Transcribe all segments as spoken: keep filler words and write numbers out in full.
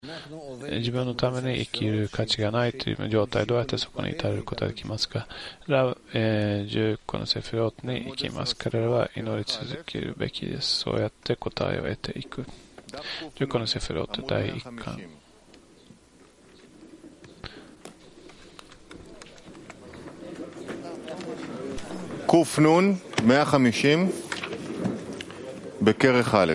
自分のために生きる価値がないという状態、どうやってそこに至ることができますか。ラ、えー、じゅっこのセフィロートに行きます。彼らは祈り続けるべきです。そうやって答えを得ていく。じゅっこのセフィロートだいいっかん。 קוף נון מאה וחמישים בכרך א'.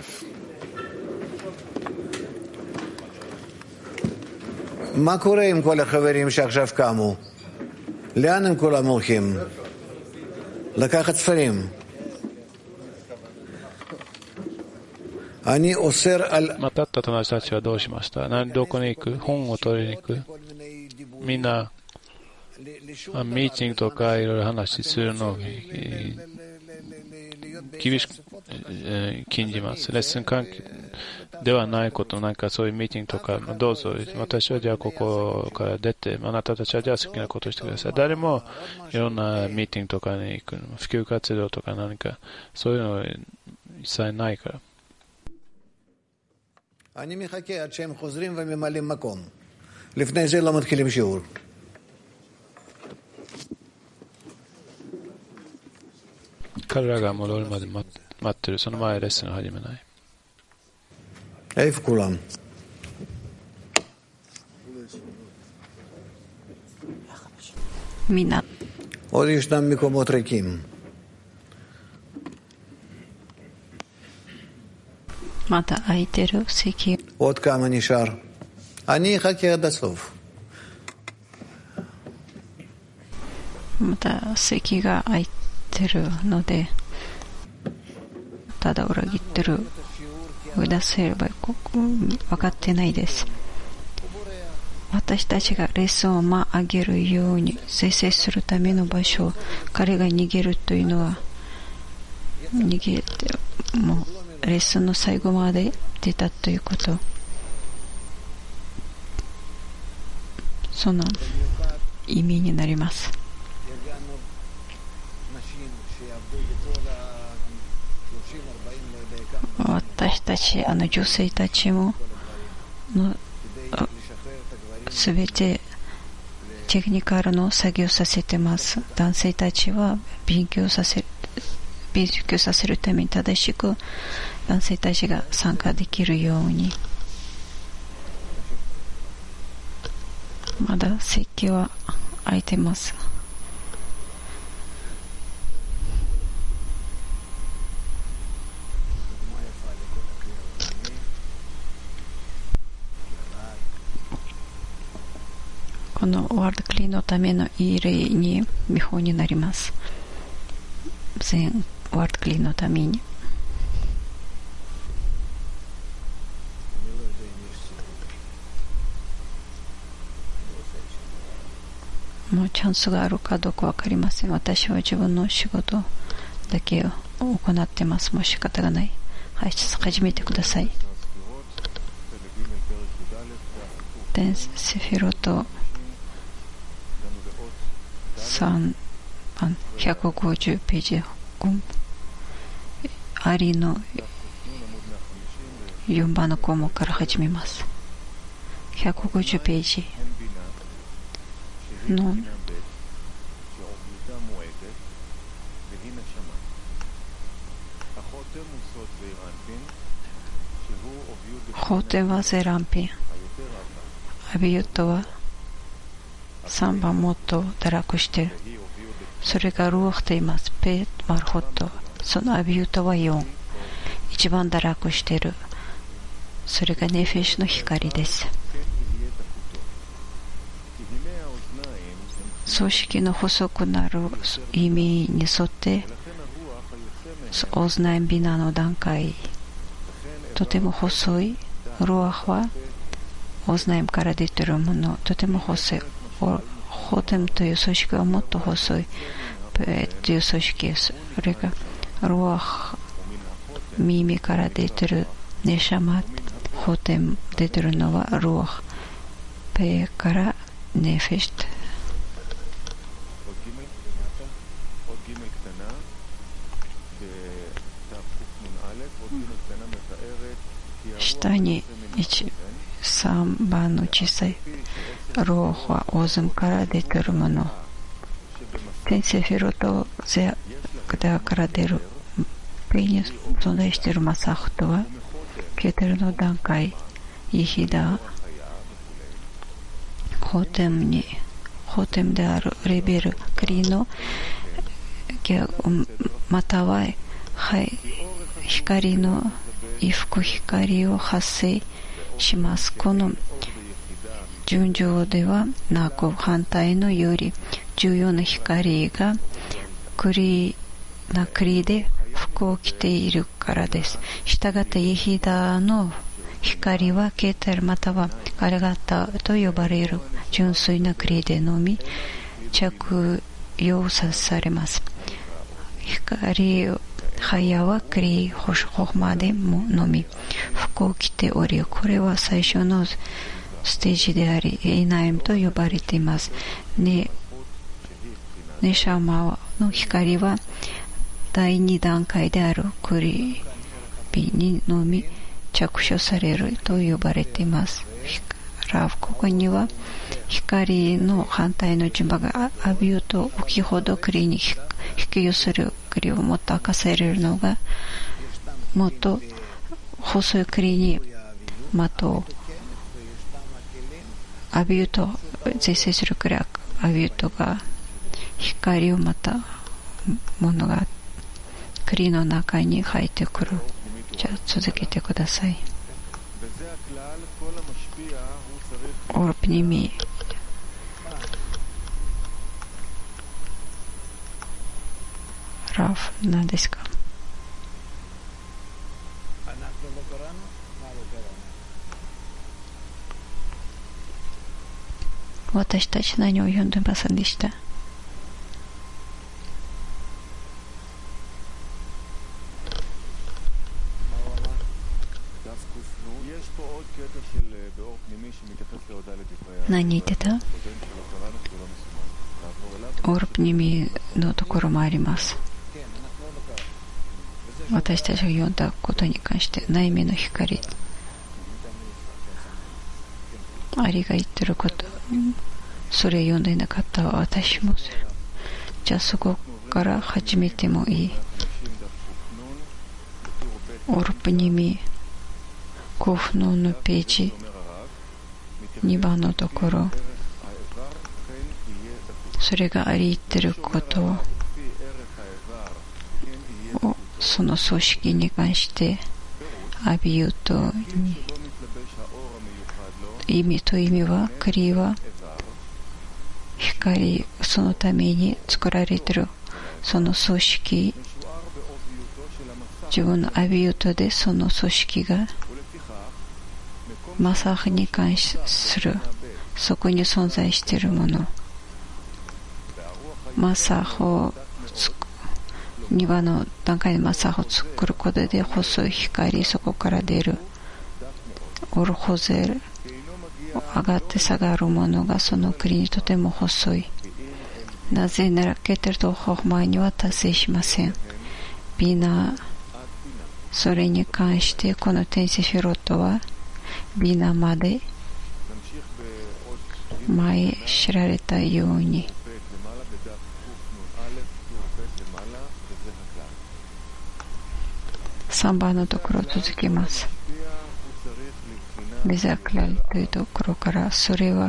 מה קורה עם כל החברים שעכשיו קמו? לאן הם כולם הולכים? לקחת ספרים. אני אוסר על... またった友達たちはどうしました。何どこに行く？本を取りに行く？みんなミーティングとかいろいろ話するのを厳しく禁じます。レッスン関係ではないこと、なんかそういうミーティングとか、どうぞ、私はじゃあここから出て、あなたたちはじゃあ好きなことをしてください。誰もいろんなミーティングとかに行くの、普及活動とか何か、そういうの一切ないから。 אני מחכה עד שהם חוזרים וממלאים מקום. לפני זה לא מתחילים שיעור. 彼らが戻るまで待ってる。その前レッスンを始めない。 איפה כולם? מינה. עוד ישנם מקומות ריקים. まだ空いてる席。 עוד כמה נשאר. אני אחכה עד הסוף. まだ席が空いてるので、ただ裏切ってる。出せれば分かってないです。私たちがレッスンをまあげるように生成するための場所を彼が逃げるというのは、逃げてもうレッスンの最後まで出たということ、その意味になります。私たちあの女性たちものすべてテクニカルの作業させてます。男性たちは勉強させる勉強させるために正しく男性たちが参加できるように、まだ席は空いてます。このワールドクリーンのためのいい例に見本になります。全ワールドクリーンのために。もうチャンスがあるかどうかわかりません。私は自分の仕事だけを行ってます。もう仕方がない。はい、始めてください。でセフィロとさんばんひゃくごじゅうページ、アリのよんばんの項目から始めます。ひゃくごじゅうページの法典はゼランピン、アビユットはさんばんもっと堕落している。それがルーフと言います。ペーマルホット、そのアビユットはよん、一番堕落している。それがネフェシュの光です。組織の細くなる意味に沿ってオズナインビナの段階、とても細いルアフはオズナイムから出ているもの、とても細い。ホテムという組織はもっと細いペという組織です。それがルアフ、耳から出ているネシャマ、ホテム出ているのはルアフ、ペからネフェシュ。 下にさんばんの小さいローフはオーズンから出ているもの、天セフィロとゼアから出るペイに存在しているマサフとはケーテルの段階、イヒダ、ホーテムにホーテムであるレベルクリのまたは、はい、光の衣服光を発生します。この順序ではなく反対のより重要な光がクリな栗で服を着ているからです。したがってイヒダの光はケーテルまたはガレガタと呼ばれる純粋な栗でのみ着用されます。光ハヤはクリホホマでものみ服を着ており、これは最初のステージでありエイナイムと呼ばれています。ね、ネシャマの光は第二段階であるクリビにのみ着手されると呼ばれています。ラフここには光の反対の順番が浴びると大きいほどクリに引き寄せるクリをもっと明かされるのがもっと細いクリに的を浴びると是正するクリ浴びるとが光をまたものがクリの中に入ってくる。じゃあ続けてください。オープニミラフ何ですか？私たち何を読んでませんでした。何言ってた？オールプニミのところもあります。私たちが読んだことに関して内面の光、アリが言ってること、それ読んでなかったは私もする。じゃあそこから始めてもいい。オールプニミコフノのページにばんのところ、それがあり言ってることをその組織に関してアビユートに意味と意味はクリは光、そのために作られているその組織、自分のアビユートでその組織がマサフに関するそこに存在しているもの、マサフをにばんの段階でマサフを作ることで細い光、そこから出るオルホゼル上がって下がるものがその栗にとても細い。なぜならケテルとホフマイには達成しません。ビナ、それに関してこの天使フィロットはビナまで前知られたようにさんばんのところを続けます。ベザクラルというところから、それは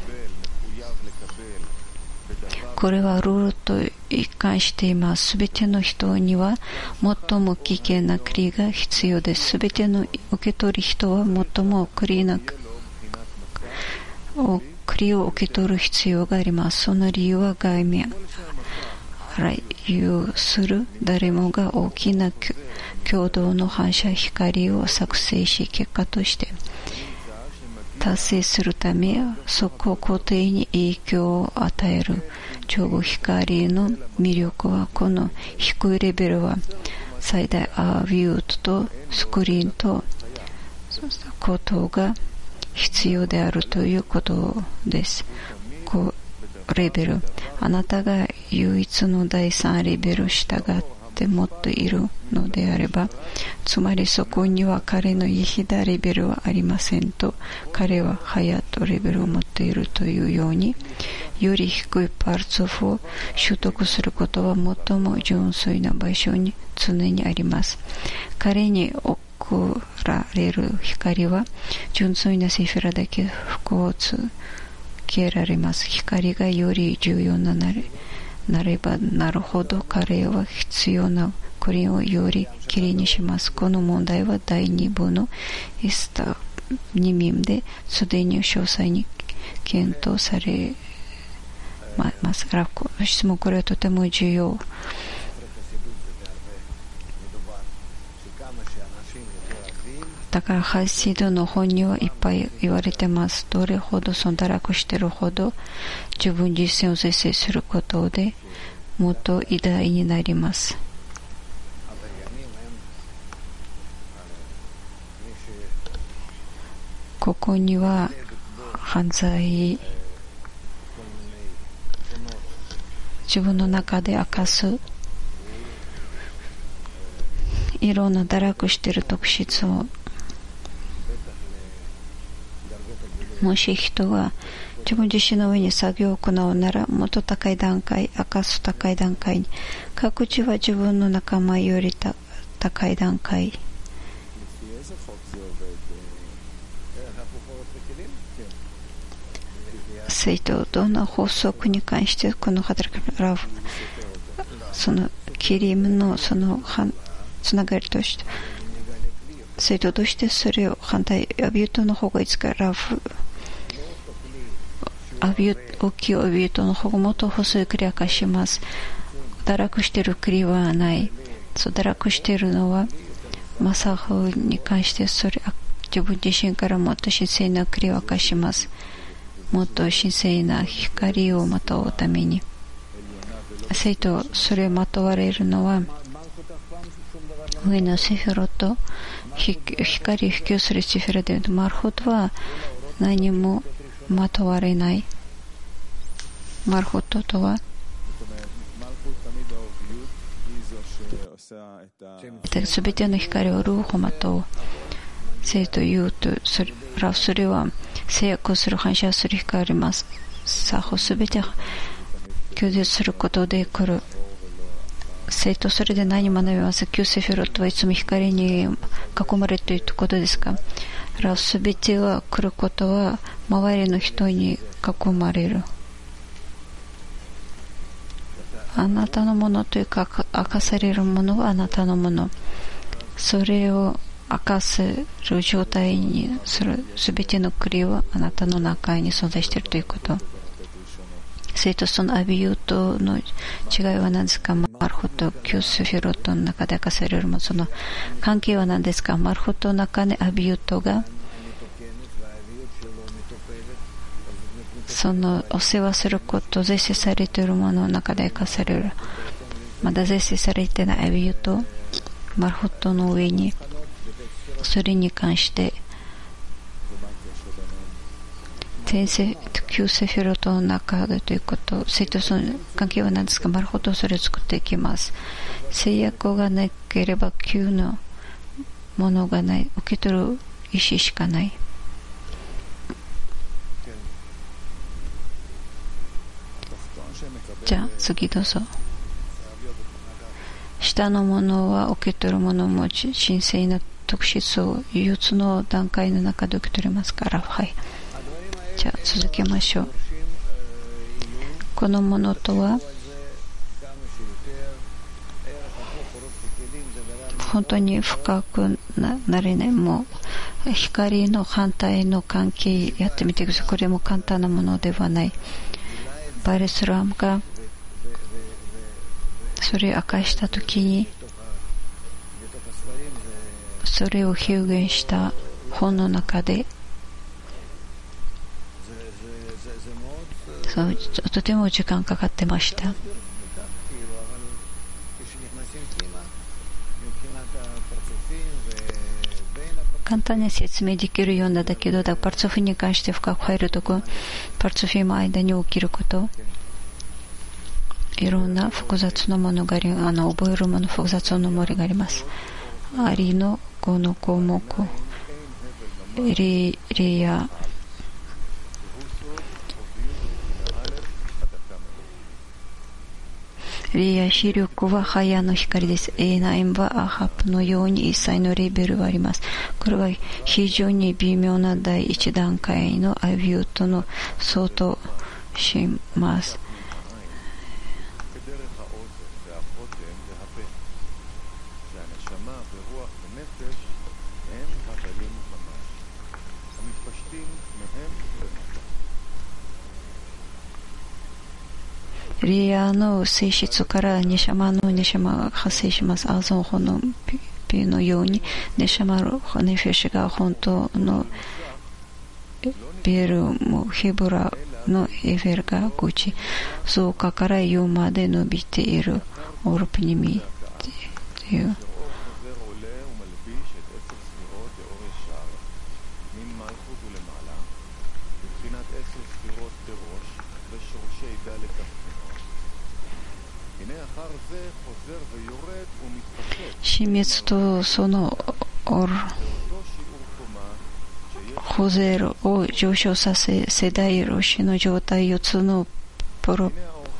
これはルールと一貫しています。すべての人には最も危険な栗が必要です。すべての受け取る人は最も栗な栗を受け取る必要があります。その理由は外面来遊する誰もが大きな共同の反射光を作成し、結果として達成するためそこ固定に影響を与える超光の魅力は、この低いレベルは最大アービュートとスクリーンとことが必要であるということです。こうレベル、あなたが唯一のだいさんレベル従っしてもっといるのであれば、つまりそこには彼のイヒダレベルはありませんと、彼はハヤトレベルを持っているというように、より低いパルツォフを習得することは最も純粋な場所に常にあります。彼に送られる光は純粋なセフィラだけ服をつけられます。光がより重要ななれなればなるほど、彼は必要なクリーンをよりきれいにします。この問題はだいに部のイスタにミですでに詳細に検討されます。質問、これはとても重要。だからハシドの本にはいっぱい言われてます。どれほどその堕落しているほど自分自身を是正することでもっと偉大になります。ここには犯罪、自分の中で明かすいろんな堕落している特質を、もし人が自分自身の上に作業を行うなら、もっと高い段階、明かす高い段階に、各自は自分の仲間より高い段階、生徒、どんな法則に関してこの働き方、そのキリムのそのつながりとして、生徒としてそれを反対、アビュートの方がいつかラフ、アビュー大きいアビュートの方がもっと細いクリア化します。堕落しているクリはない。そう堕落しているのはマサフに関してそれ自分自身からもっと神聖なクリア化します。もっと神聖な光をまとうために、生徒それをまとわれるのは上のセフィロと光を普及するセフィロで、マルホトは何もまとわれない。マルホトとはすべての光をルーホマと生というと、それらそれは制約する反射する光ります。さあすべて拒絶することで来る生と、それで何学びます。旧セフィロトはいつも光に囲まれているということですか。すべてが来ることは周りの人に囲まれる。あなたのものというか明かされるものはあなたのもの、それを明かせる状態にするすべてのクリはあなたの中に存在しているということ。生とそのアビユートの違いは何ですか。マルホと旧セフィロトの中で明かされるもの、その関係は何ですか。マルホトの中にアビユートがそのお世話すること、是正されているものの中で明かされる。まだ是正されていないアビユート、マルホトの上にそれに関して天性旧セフィロトの中でということ、生とその関係は何ですか。マルホトそれを作っていきます。制約がなければ旧のものがない、受け取る意思しかない。じゃあ次どうぞ。下のものは受け取るものを持ち、神聖な特質を憂鬱の段階の中で受け取れますから。はい。じゃあ続けましょう。このものとは本当に深く な, なれない。もう光の反対の関係やってみてください。これも簡単なものではない。バレスラムがそれを明かしたときに、それを表現した本の中で、そうとても時間かかってました。簡単に説明できるようなだけど、だパルツォフに関して深く入るとこ、パルツォフの間に起きること、 いろんな複雑なものがあり、あの覚えるもの複雑なものがあります。ありのごの項目、リリアリや視力はハヤの光です。 エーナイン はアハップのように一切のレベルがあります。これは非常に微妙な第一段階のアビュートの相当します。リアの性質からネシャマのネシャマが発生します。アゾンホのピのようにネシャマのネフェシが本当のベルムヘブラのエフェルがごち増加からよまで伸びているオルプニミという死滅とそのオルホゼルを上昇させ世代ロシの状態よつのプロ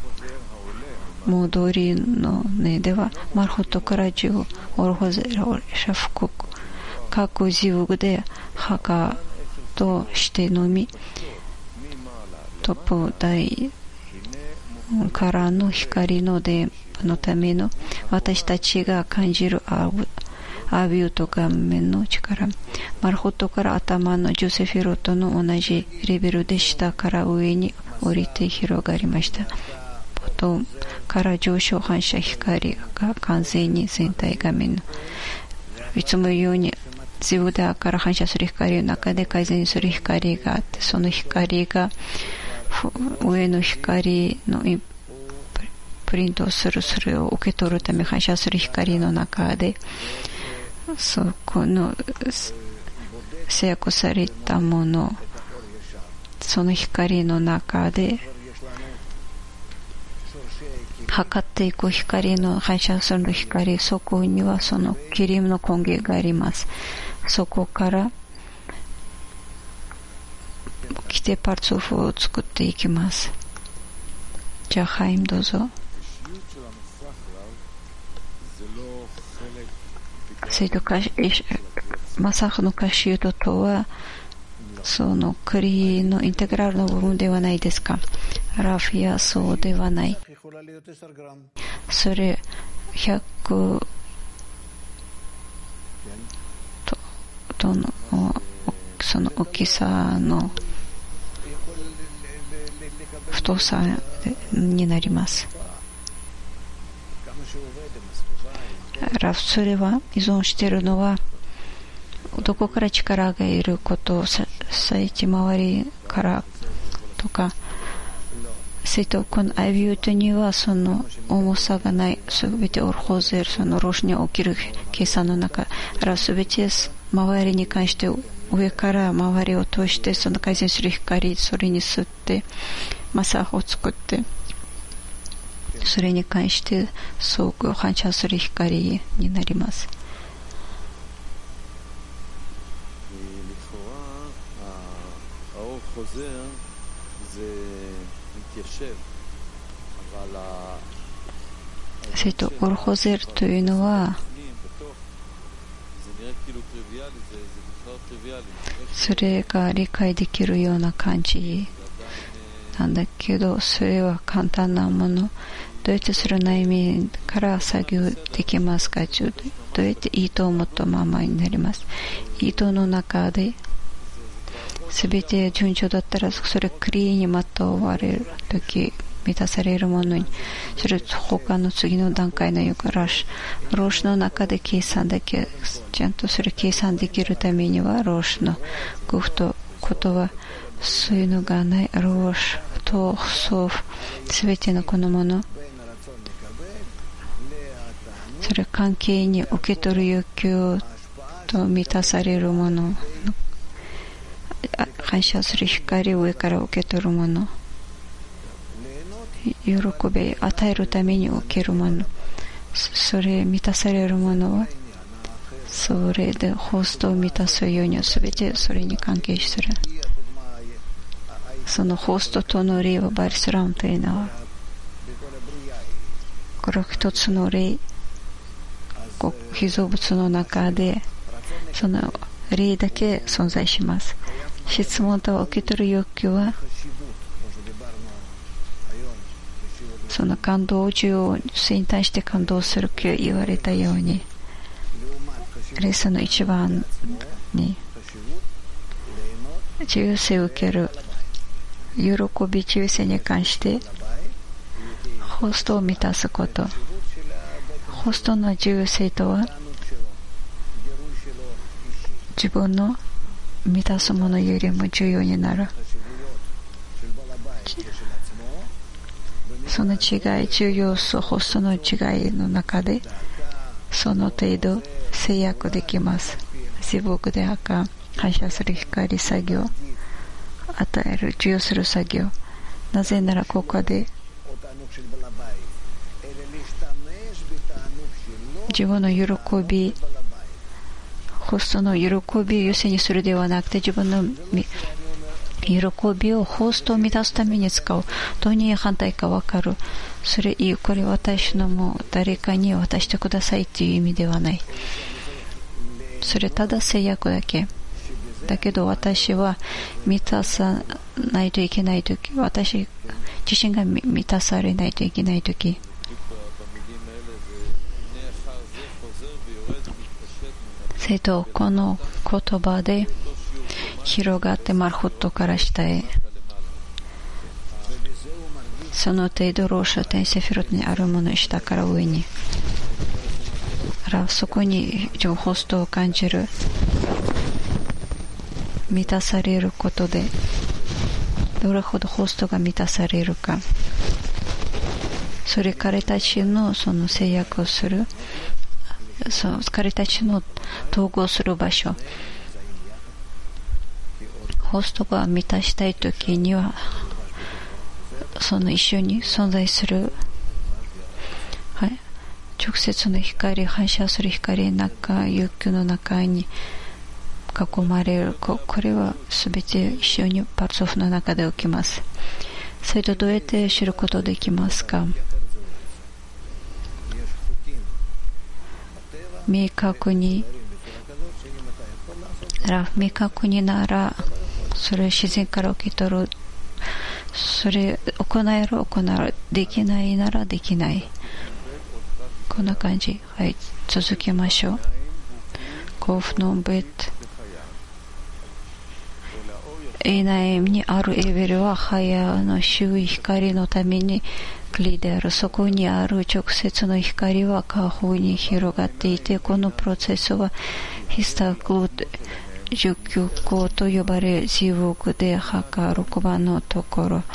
戻りのねではマルホトからじゅうオルホゼルをシャフ国各自由で墓としてのみトップ大からの光の電波のための私たちが感じるアビューと顔面の力、マルホットから頭のジュセフィロとの同じレベルで下から上に降りて広がりました。ボトムから上昇反射光が完全に全体画面のいつも言うように自由でから反射する光の中で改善する光があって、その光が上の光のプリントをする、それを受け取るため反射する光の中でそこの制約されたもの、その光の中で測っていく光の反射する光、そこにはそのキリムの根源があります。そこから規定パーツオフを作っていきます。じゃあハイムどうぞ。それとマサフのカシュートとはそのクリのインテグラルの部分ではないですか。ラフィアそうではない。それひゃくととのその大きさの太さになります。ラフそれは依存しているのはどこから力がいることを最一回りからとか、それとこのアイビュートにはその重さがない。すべてオルホゼルそのロシに起きる計算の中からすべて周りに関して上から周りを通してその改善する光、それに吸ってマサーを作ってそれに関して相互反射する光になります。それとオルホゼルというのはそれが理解できるような感じなんだけど、それは簡単なもの。どうやってそれ内面から作業できますか。どうやって糸を持ったままになります。糸の中で全て順調だったらそれクリーンにまとわれるとき満たされるものに、それ他の次の段階のよくローシローシの中で計算だけちゃんとそれ計算できるためにはローシのグフとことはそういうのがない。ローシとソーフすべてのこのもの、それ関係に受け取る欲求と満たされるもの、反射する光を上から受け取るもの、 喜び与えるために受けるもの、それ満たされるものはそれでホストを満たすようにすべてそれに関係する。そのホストとの例はバリスラムというのはこれは一つの例、被造物の中でその例だけ存在します。質問と受け取る欲求はその感動重要性に対して感動すると言われたように、レッスンの一番に自由性を受ける喜び自由性に関してホストを満たすこと。ホストの自由性とは自分の満たすものよりも重要になる。その違い、重要素、ホストの違いの中でその程度制約できます。自僕で反射する光作業、与える、授与する作業。なぜならここで自分の喜び、ホストの喜びを優先にするではなくて、自分の喜びをホストを満たすために使う。どうに反対か分かる。それいい、これ私のも誰かに渡してくださいという意味ではない。それただ制約だけ。だけど私は満たさないといけないとき、私自身が満たされないといけないとき、生徒この言葉で広がってマルホットから下へ、その程度ローシャテンセフィロトにあるもの下から上に、そこにホストを感じる、満たされることでどれほどホストが満たされるか、それ彼たちのその制約をする、そう彼たちの統合する場所、ホストが満たしたいときにはその一緒に存在する、はい、直接の光、反射する光の中、欲求の中に囲まれる。これはすべて一緒にパルツォフの中で起きます。それとどうやって知ることできますか。明確に明確にならそれ自然から受け取る、それ行える行う、できないならできない、こんな感じ。はい、続けましょう。コフノンベッエナイムにあるエベルはハヤの周囲光のためにクリである。そこにある直接の光は下方に広がっていて、このプロセスはヒスタク十九項と呼ばれ、地獄で墓ろくばんのところ。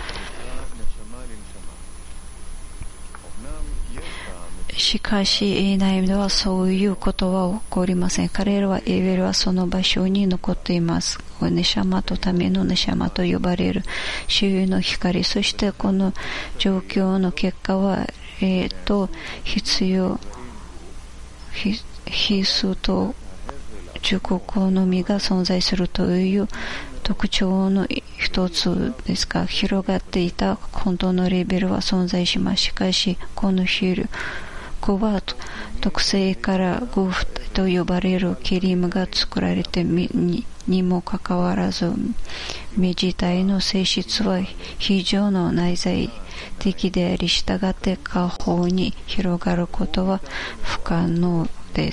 しかしエナイムではそういうことは起こりません。彼らはエベルはその場所に残っています。ネシャマとためのネシャマと呼ばれる周囲の光、そしてこの状況の結果はえー、と必要必須と十九項のみが存在するという特徴の一つですが、広がっていた本当のレベルは存在します。しかしこの広くは特性からグフと呼ばれるケリムが作られてににもかかわらず、目自体の性質は非常の内在的であり、従って下方に広がることは不可能です。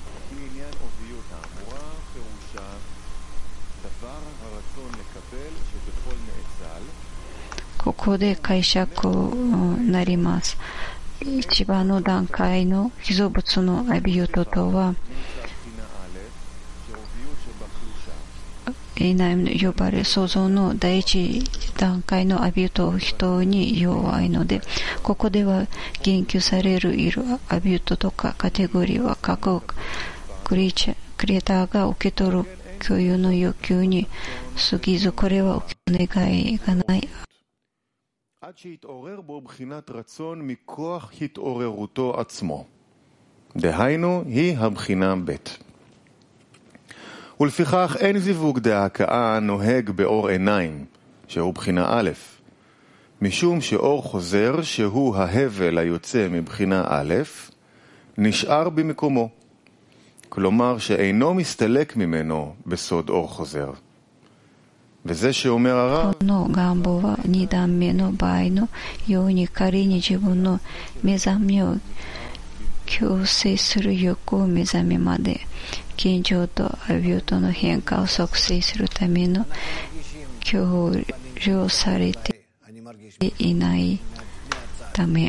ここで解釈になります。一番の段階の被造物のアビユトとは、エナイムと呼ばれる創造の第一段階のアビユトを人に弱いので、ここでは言及されるいるアビユトとかカテゴリーは各クリエイターが受け取る共有の欲求に過ぎず、これは願いがない עד שהתעורר בו בחינת רצון מכוח התעוררותו עצמו. דהיינו, היא הבחינה ב'. ולפיכך אין זיווג דהכאה נוהג באור עיניים, שהוא בחינה א', משום שאור חוזר, שהוא ההבל היוצא מבחינה א', נשאר במקומו. כלומר שאינו מסתלק ממנו בסוד אור חוזר. וזה שאומר הרב, この願望は二段目の場合のように仮に自分の目覚めを強制する欲を目覚めまで緊張とアビュートの変化を促成するための強要されていないため、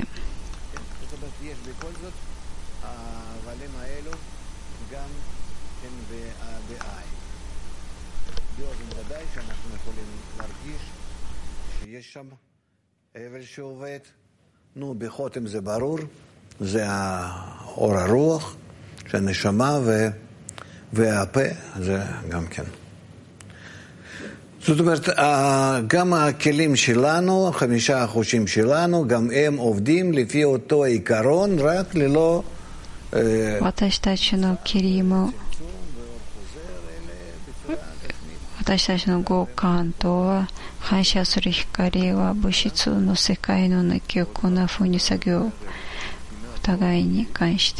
יש שם אבל שעובד. נו, בחותם זה ברור, זה האור הרוח, שהנשמה ו... והפה, זה גם כן. זאת אומרת, גם הכלים שלנו, חמישה החושים שלנו, גם הם עובדים לפי אותו עיקרון, רק ללא... 私たちのキリも私たちの五感とは反射する光は物質の世界の中をこんな風に作業をお互いに関して、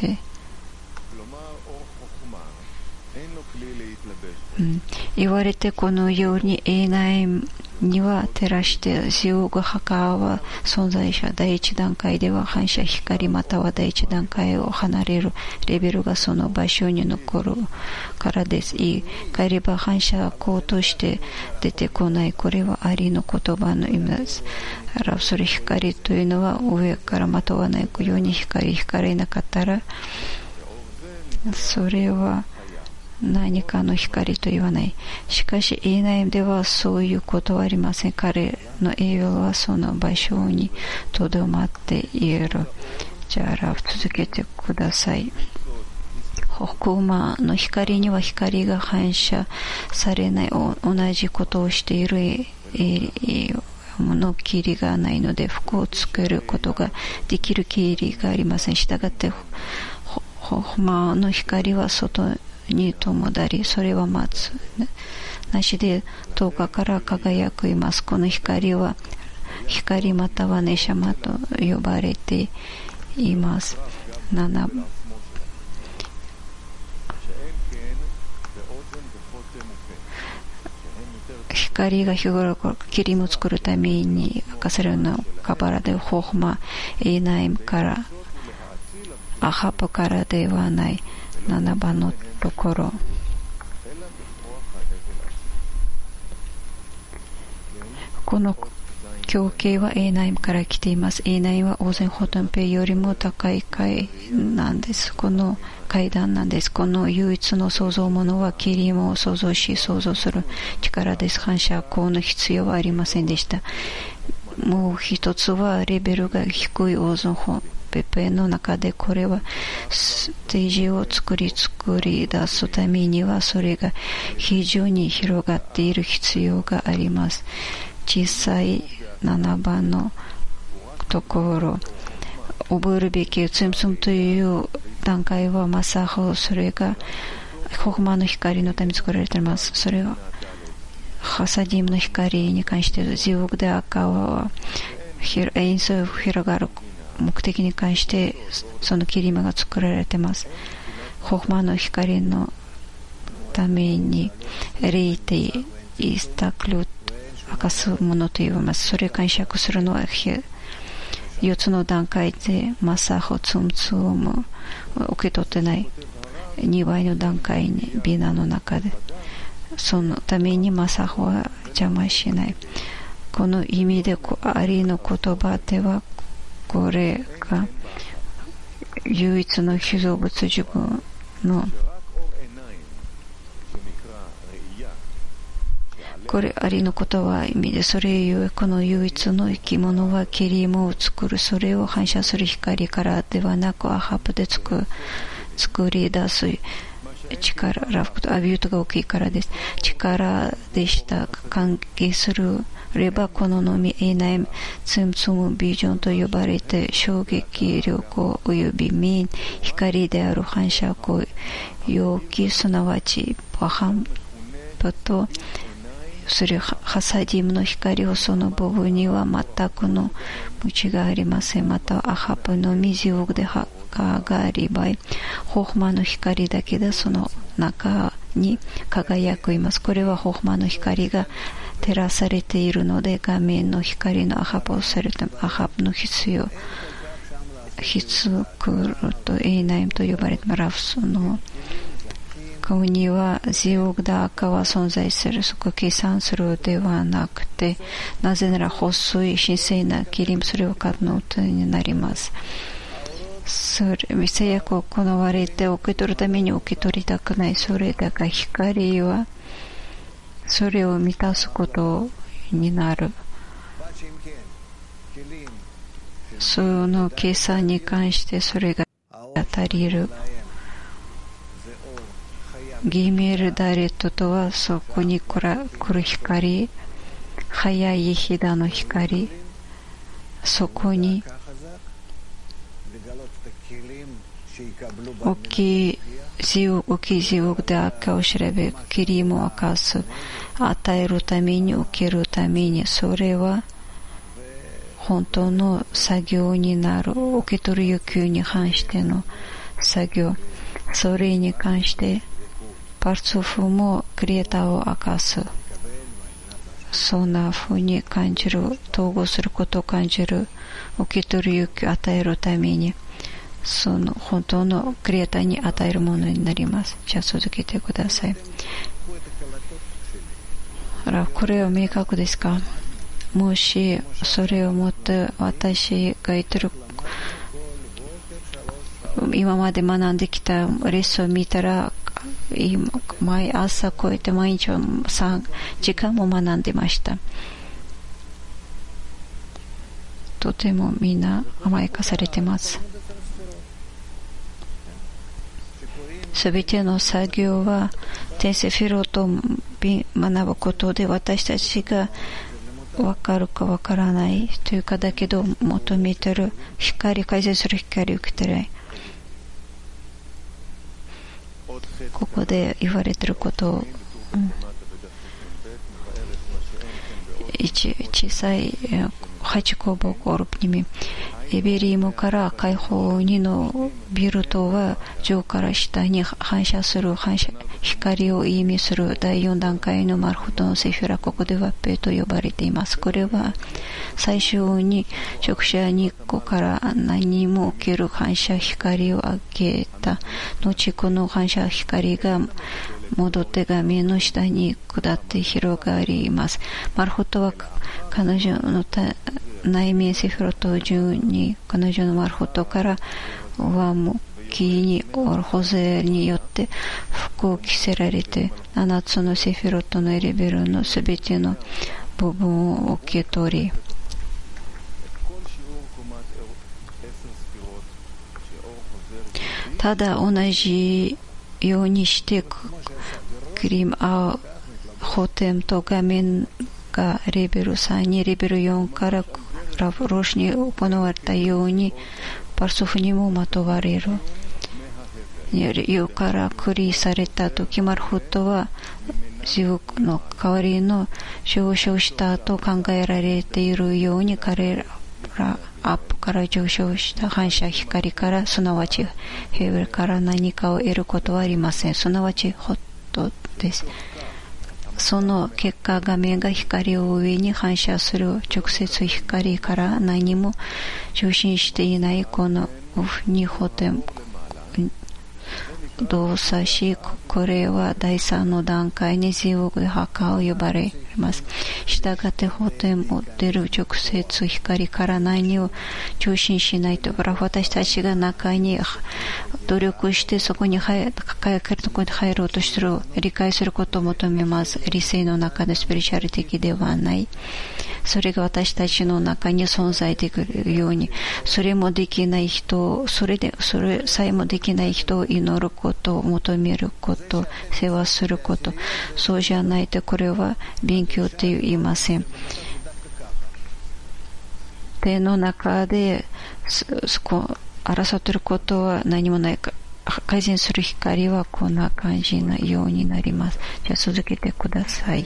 うん、言われてこのように永遠には照らして自由が墓は存在者第一段階では反射光または第一段階を離れるレベルがその場所に残るからです。いい帰れば反射光として出てこない。これはありの言葉の意味です。それ光というのは上からまとわないように光光れなかったらそれは何かの光と言わない。しかし永遠ではそういうことはありません。彼の栄養はその場所にとどまっている。じゃあラフ続けてください。ホマの光には光が反射されない同じことをしているの霧がないので服を作ることができる霧がありません。したがってホマの光は外に灯り、それは待つなしでとおかから輝くいます。この光は光またはネシャマと呼ばれています。なな光が日頃霧も作るために明かされるのカバラでホーマエイナイムからアハプからではないななばんのところ、この境界は エーナイン から来ています。 エーナイン はオーゼンホトンペよりも高い階なんです。この階段なんです。この唯一の創造物はキリムを創造し創造する力です。反射光の必要はありませんでした。もう一つはレベルが低いオーゾンホペペの中で、これはステージを作り作り出すためにはそれが非常に広がっている必要があります。小さいななばんのところ、覚えるべきツムツムという段階はマサホ、それがホフマの光のために作られています。それはハサディムの光に関して地獄で赤は遠征を広がる目的に関してその切り目が作られています。ホフマの光のためにレイティイスタクルー明かすものと言います。それを解釈するのはよっつの段階でマサホツムツム受け取ってないにばいの段階にビナの中で、そのためにマサホは邪魔しない。この意味でありの言葉ではこれが唯一の被造物自分のこれありのことは意味で、それゆえこの唯一の生き物はキリムを作る、それを反射する光からではなくアハプで作作り出す力、ラフとアビュートが大きいからです。力でした。関係するればこののみ得ないツムツムビジョンと呼ばれて衝撃力およびミン光である反射光陽気すなわちパハンプとするハサディムの光をその部分には全くの無知がありません。またアハプの水をではがありばいホフマの光だけでその中に輝くいます。これはホフマの光が照らされているので画面の光のアハブをされたアハブの必要必要とエイナイムと呼ばれてラフスの顔にはジオグダーカは存在する。そこを計算するではなくてなぜなら細い神聖なキリムそれは可能になります。それ制約を行われて受け取るために受け取りたくないそれだから光はそれを満たすことになる。その計算に関してそれが足りる。ギメルダレットとはそこに来る光速いひだの光そこに大きい地獄、大きい地獄で赤を調べ、霧も明かす、与えるために、受けるために、それは本当の作業になる。受け取る欲求に反しての作業。それに関して、パーツフもクリエイターを明かす。そんな風に感じる、統合することを感じる、受け取る欲求を与えるために、その本当のクリエイターに与えるものになります。じゃあ続けてください。これは明確ですか？もしそれをもって私が言ってる今まで学んできたレッスンを見たら毎朝こうやって毎日さんじかんも学んでました。とてもみんな甘やかされてます。すべての作業は天性フィロと学ぶことで私たちが分かるか分からないというかだけど求めてる光改善する光を受けてないここで言われてることを、うん、小さいはちこぼころにみエベリームから開放にのビルトは上から下に反射する反射光を意味するだいよん段階のマルフトのセフィラここではペと呼ばれています。これは最初に直射日光から何も受ける反射光を上げた後この反射光が戻って画面の下に下って広がります。マルフトは彼女の内面セフィロト順に彼女のマルフトから上向きに補正によって服を着せられてななつのセフィロトのレベルのすべての部分を受け取りただ同じようにしてクリーム青ホテムと画面がレベルさんにレベルよんからラブロシに行われたようにパルソフにもまとわれる。世から繰りされた時マルフットは地獄の代わりの上昇したと考えられているように彼らアップから上昇した反射光からすなわちヘブルから何かを得ることはありません。すなわちホットです。その結果画面が光を上に反射する直接光から何も受信していないこのオフにホテム動作しこれは第三の段階に地獄で墓を呼ばれます。したがってホテムを出る直接光から何を受信しないと私たちが中に努力してそこに入輝けるところに入ろうとしている理解することを求めます。理性の中でスピリチュアル的ではないそれが私たちの中に存在できるようにそれもできない人それでそれさえもできない人を祈ることを求めること世話することそうじゃないとこれは勉強と言いません。 手の中で争っていることは何もないか。改善する光はこんな感じのようになります。じゃあ続けてください。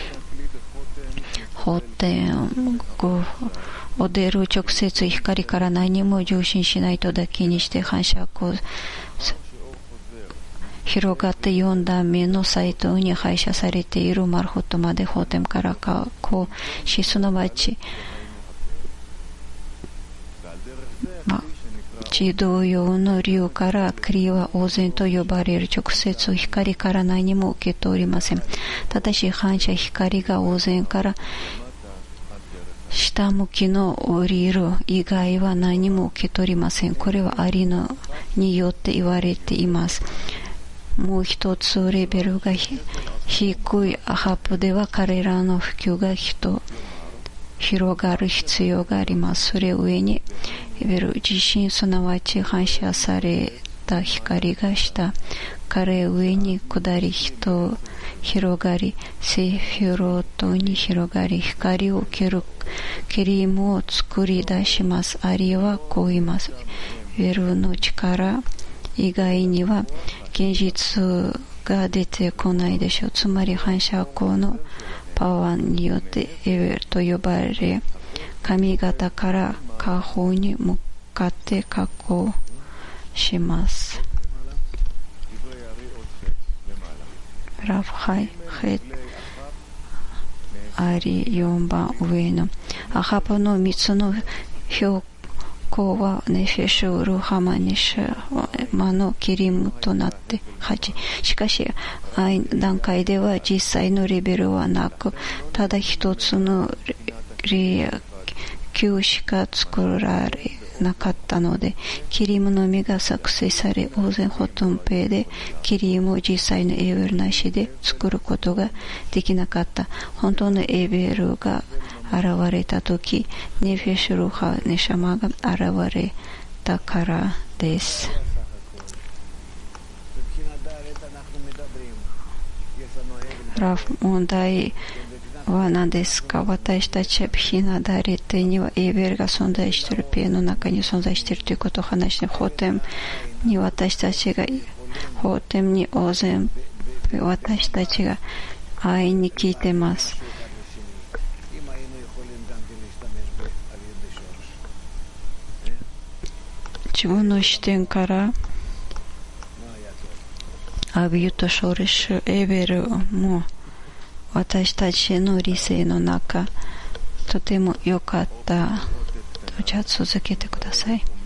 法典を出る直接光から何も受信しないとだけにして反射光広がってよん段目のサイトに配射されているマルホットまで法典からこうし、すなわち、ま地動揺の流からクリは大然と呼ばれる直接光から何も受け取りません。ただし反射光が大然から下向きの降りる以外は何も受け取りません。これはアリのによって言われています。もう一つレベルが低いアハプでは彼らの普及が人広がる必要があります。それ上にレベル自身すなわち反射された光が下彼上に下り人広がりセフィロートに広がり光を受けるケリムを作り出します。あるいはこう言います。ウェルの力以外には現実が出てこないでしょう。つまり反射光のパワーによってエベルと呼ばれ髪型から下方に向かって加工します。ラフハイヘアリよんばん上のアハブのみっつの標高はネフェシュルハマニシャマのキリムとなってはち。しかし段階では実際のレベルはなく、ただ一つのレア級しか作られなかったので、キリムのみが作成され、大勢ホトンペイでキリムを実際のエベルなしで作ることができなかった。本当のエベルが現れたとき、ネフェシュルハネシャマが現れたからです。ラフ問題は何ですか。私たちはピナダレテにはエーベルが存在している、ペの中に存在しているということを話して、法典に私たちが法典に大勢私たちが愛に聞いてます。自分の視点からアビュートショルシュエーベルも私たちの理性の中とても良かった。じゃあ続けてください。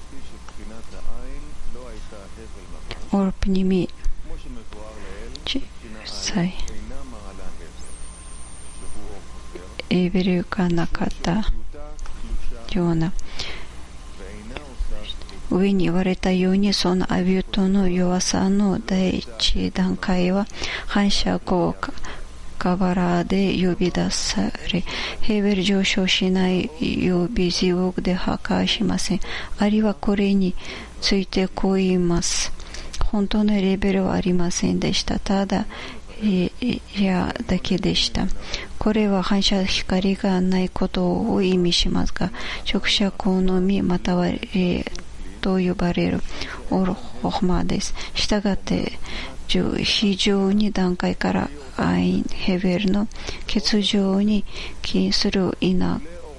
オープニミじゅっさいエーベルがなかったような、上に言われたように、そのアビュートの弱さの第一段階は反射光河原で呼び出され、ヘーベル上昇しない予備地獄で破壊しません。あるいはこれについてこう言います。本当のレベルはありませんでした。ただいやだけでした。これは反射光がないことを意味しますが、直射光のみまたは霊と呼ばれるオルホフマです。したがって非常に段階からアインヘベルの欠如に起因するイナ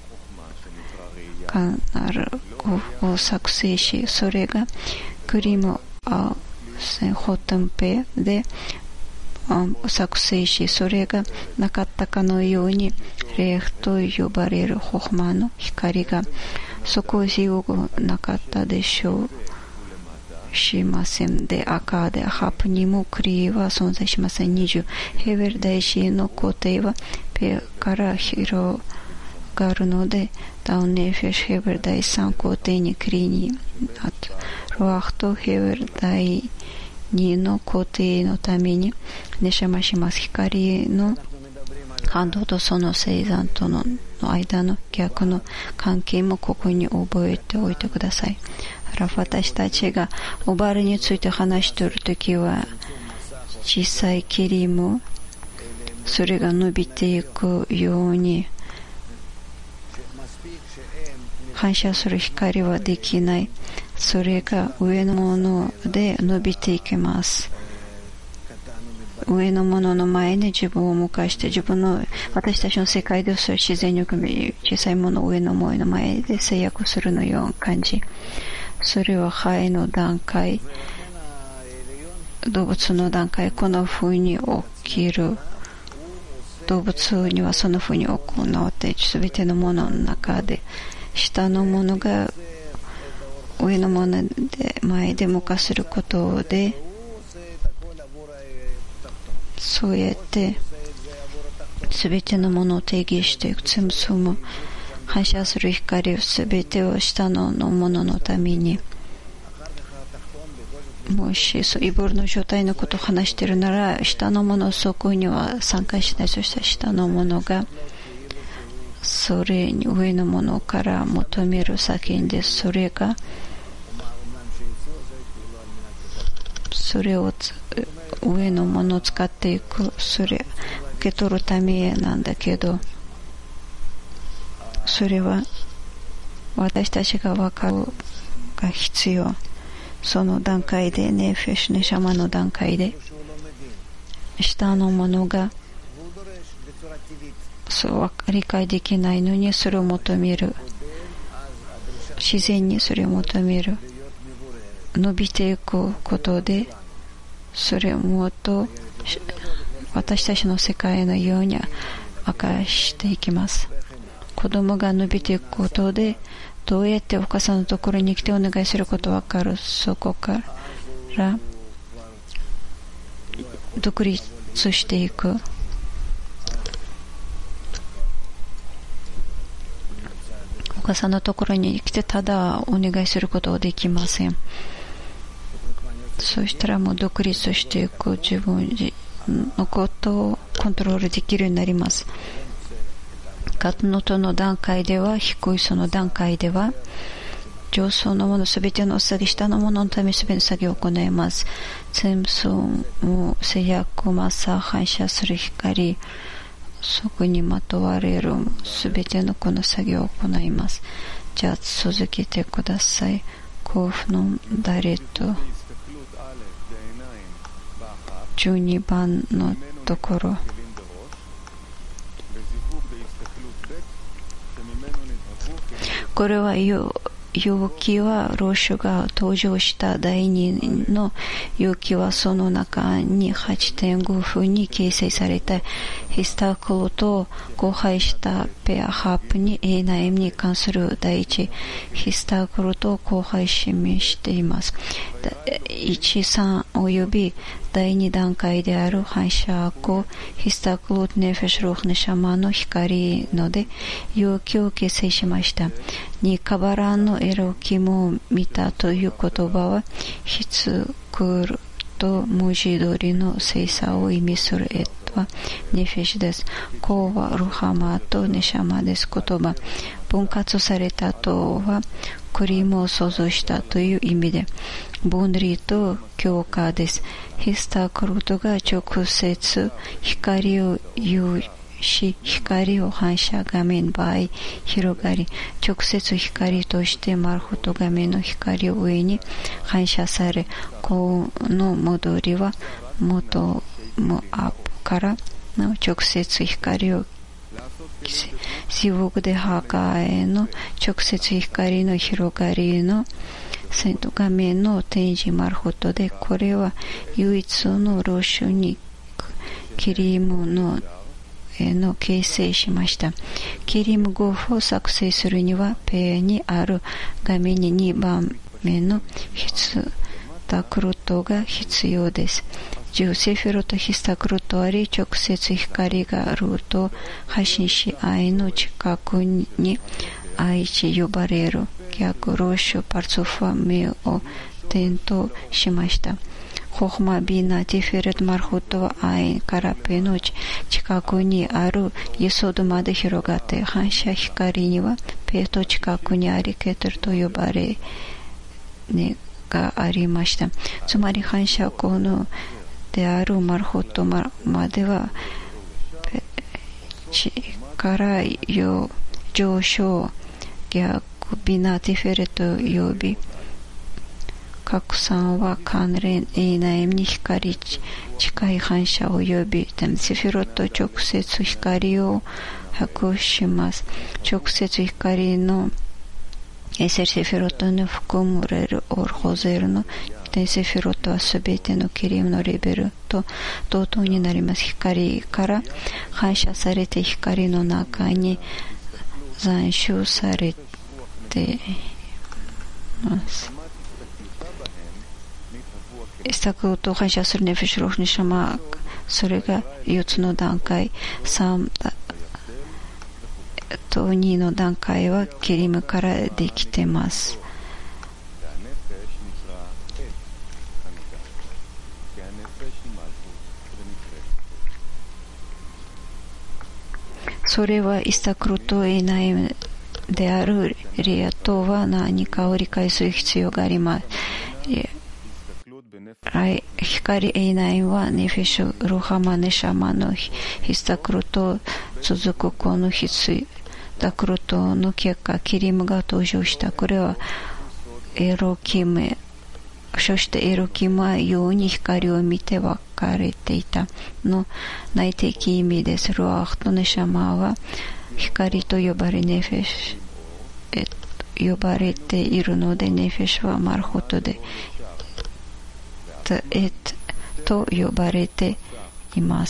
カナルを作成し、それがクリムアセンホトンペで作成し、それがなかったかのようにレフと呼ばれるホフマの光がそこしようなかったでしょうしません。で、赤でハプにもクリーは存在しません。にじゅうヘベル大師の工程はペから広がるので、ダウンネフェシュヘベル第三工程にクリーにあとロアフとヘベル第二の工程のためにネシャマします。光の感動とその星座との間の逆の関係もここに覚えておいてください。私たちがオバルについて話しているときは、小さいキリム、それが伸びていくように反射する光はできない。それが上のもので伸びていきます。上のものの前に自分を向かして自分の私たちの世界でそれ自然に小さいものを上のものの前で制約するのような感じ。それは肺の段階、動物の段階、この風に起きる。動物にはその風に行って全てのものの中で下のものが上のもので前で向かすることでそうやって全てのものを定義していく。全部その反射する光を全てを下のもののために、もしそうイボルの状態のことを話しているなら下のものそこには参加しない。そしたら下のものがそれに上のものから求める先にでそれがそれを上のものを使っていく。それ受け取るためなんだけど、それは私たちが分かるが必要。その段階でネフェシュネシャマの段階で下のものがそう理解できないのにそれを求める。自然にそれを求める。伸びていくことでそれをもっと私たちの世界のように明かしていきます。子供が伸びていくことでどうやってお母さんのところに来てお願いすることわかる。そこから独立していく。お母さんのところに来てただお願いすることはできません。そしたらもう独立していく。自分のことをコントロールできるようになります。ガトノトの段階では低いその段階では上層のものすべての下げ下のもののためすべての作業を行います。全部も制約マッサー反射する光そこにまとわれるすべてのこの作業を行います。じゃあ続けてください。甲府の誰とじゅうにばんのところこれは勇気は老子が登場しただいにの勇気はその中に はちてんご 風に形成されたヒスタクロと交配したペアハープに エーナイエム に関する第一ヒスタクロと交配示しています。いち、さんおよびだいに段階である反射光ヒスタクロトネフェシュローフネシャマの光ので勇気を形成しました。にカバランのエロキムを見たという言葉はヒツクルと文字通りの精査を意味するエットはネフェシです。コーはルハマとネシャマです。言葉分割されたとはクリームを想像したという意味で分離と強化です。ヒスタクルトが直接光を有し光を反射画面場合広がり直接光としてマルフト画面の光を上に反射されこの戻りは元もアップからの直接光をシボグでハーカーへの直接光の広がりの画面の展示マルフトでこれは唯一のローシュにキリムのの形成しました。キリムゴフを作成するにはペアにある画面ににばんめのヒスタクルトが必要です。じゅうセフィロとヒスタクルトあり直接光がルートを配信し愛の近くに愛知呼ばれる逆ローシュパルツファ目を点灯しました。ホフマビナティフェレットマルホトはアインからペの近くにあるイソドまで広がって反射光にはペと近くにありケトルと呼ばれ、ね、がありました。つまり反射光のであるマルホトまでは力上昇逆ビナティフェレト及び拡散は関連エイナイムに光近い反射及びセフィロト直接光を発します。直接光のエセセフィロトに含まれるオルホゼルのセフィロトはすべてのキリムのレベルと同等になります。光から反射されて光の中に残収されています。作と反射するネフェシュロフニシャマ、それがよっつの段階、さんとにの段階はキリムからできています。それはイスタクルトエイナイムであるリアとは何かを理解する必要があります。光エイナイムはネフェシュルハマネシャマのヒスタクルト続くこのヒスタクルトの結果キリムが登場した。これはエロキム、そしてエロキムはように光を見て分かれていたの内的意味です。ルアーとネシャマは光と呼ばれネフェシュ呼ばれているので、ネフェシュはマルホトでエッと呼ばれています。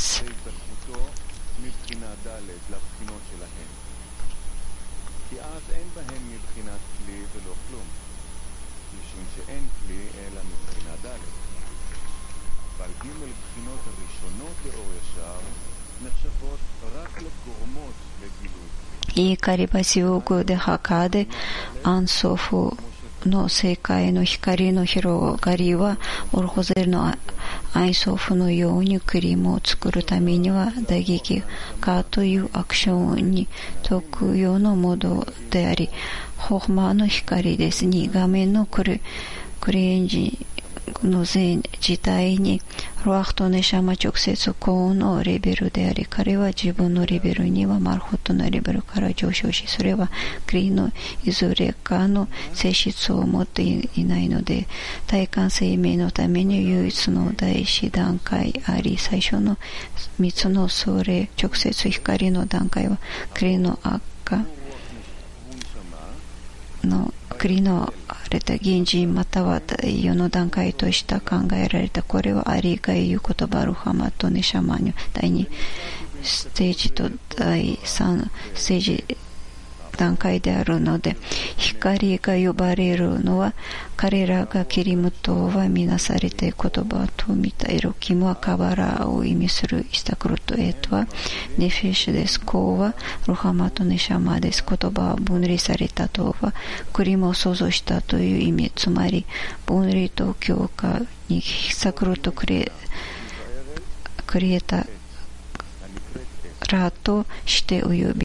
イーカリバシオグでハカでアンソフの世界の光の広がりはオルホゼルのアイソフのようにクリームを作るためには打撃化というアクションに特有のモードであり、ホーマーの光です。に画面のクレクレエンジンの全自体にロアフとネシャマ直接高のレベルであり、彼は自分のレベルにはマルホットのレベルから上昇し、それはクリのいずれかの性質を持っていないので、体感生命のために唯一の第一段階あり、最初のみっつのそれ直接光の段階はクリの悪化のクリのれた現人または第よんの段階とした考えられた。これはアリが言う言葉ルハマとネシャマニュだいにステージとだいさんステージ段階であるので、光が呼ばれるのは彼らがキリムとはみなされて言葉と見たエロキムはカバラを意味するイスタクルトエとはネフィシュです。コウはルハマとネシャマです。言葉は分離されたとはクリムを創造したという意味、つまり分離と強化にイスタクルトクリエクリエタラとして及び